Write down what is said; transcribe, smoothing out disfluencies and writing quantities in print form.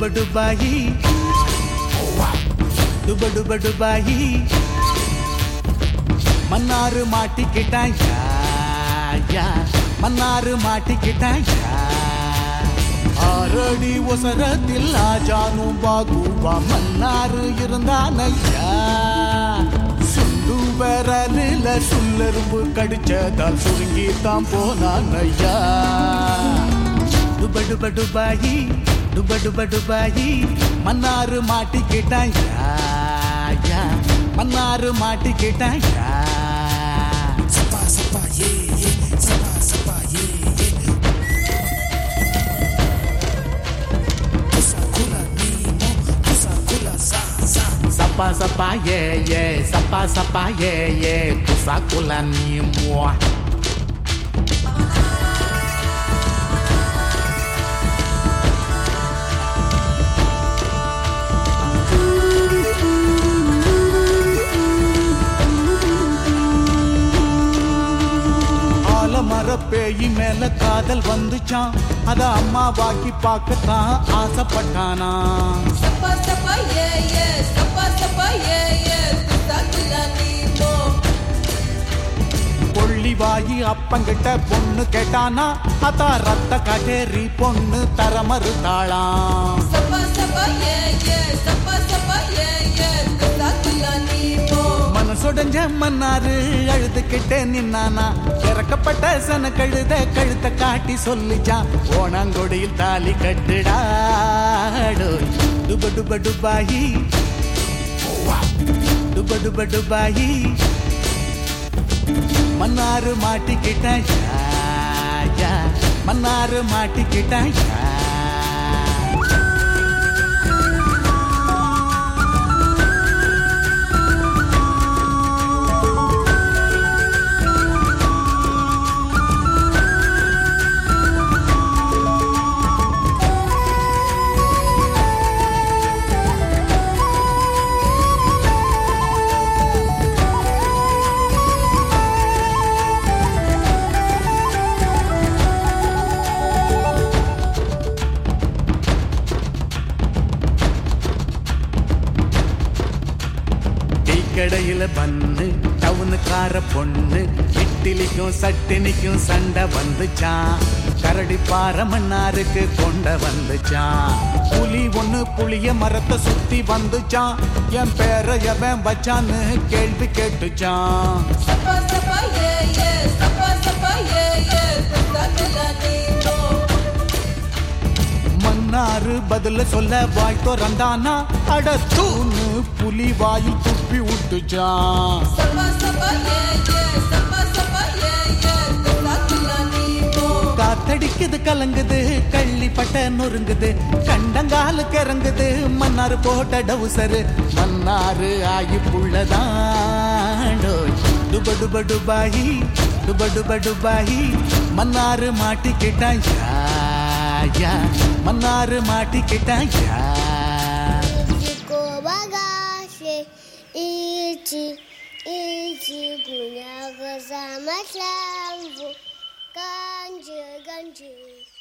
டுபாயி Dubai Mannaru மாட்டிக்கிட்டாயா மன்னாரு மாட்டிக்கிட்டாயா ஆரடி ஒசரத்தில் ஆஜானும் பாகுவா மன்னாரு இருந்தானையா சுண்டு விரலில சுல்லெரும்பு கடிச்சதால் சுருங்கித்தான் போனானையா டுபாயி மன்னாரு மாட்டிக்கிட்டாயா மன்னாரு மாட்டிக்கிட்டாயா சப்பா சப்பா ஏ ஏ சப்பா சப்பா ஏ ஏ குசா குலா நீமோ குசா குலா சா சா சப்பா சப்பா ஏ ஏ சப்பா சப்பா ஏ ஏ குசா குலா நீமோ மரப்பேயி மேல காதல் வந்துச்சான் அத அம்மா வாக்கி பார்க்கத்தான் ஆசைப்பட்டானா சப்பா சப்பா ஏ ஏ சப்பா சப்பா ஏ ஏ குசா குலா நீமோ கொள்ளி வாயி அப்பங்கிட்ட பொண்ணு கேட்டானா அதா ரத்த காட்டேரி பொண்ணு தர மறுத்தாளாம் சப்பா சப்பா ஏ ஏ சப்பா சப்பா ஏ ஏ குசா குலா நீமோ மனசொடைஞ்ச மன்னாரு அழுதுகிட்டே நின்னானா இறக்கப்பட்ட சன கழுத கழுத்த காட்டி சொல்லிச்சான் ஓணாங்கொடியில் தாலி கட்டுடாடோ டுபாயி டுபாயி மன்னாரு மாட்டிக்கிட்டாயா மன்னாரு மாட்டிக்கிட்டாயா கடையில பண்ணு டவுனுக்கார பொண்ணு இட்லிக்கும் சட்டினிக்கும் சண்டை வந்துச்சான் கரடி பாறை மன்னாருக்கு கொண்ட வந்துச்சான் புலி ஒண்ணு புளிய மரத்தை சுத்தி வந்துச்சான் என் பேர எவன் வச்சான்னு கேள்வி கேட்டுச்சான் சப்பா சப்பா ஏ ஏ சப்பா சப்பா ஏ ஏ குசா குலா நீமோ மன்னாரு பதில சொல்ல வாய் திறந்தானா அட தூணு புலி வாயில் துப்பி விட்டுச்சான் சப்பா சப்பா ஏ ஏ சப்பா சப்பா ஏ ஏ குசா குலா நீமோ காத்தடிக்குது கலங்குது கள்ளிப்பட்ட நொறுங்குது கண்டங்காலுக்கு இறங்குது மன்னாரு போட்ட டவுசரு மன்னாரு ஆகி புள்ளதாண்டோ டுபாயி மன்னாரு மாட்டிக்கிட்டாயா Mannaru மாட்டிக்கிட்டாயா Ichi punya kesamaan lampu ganjil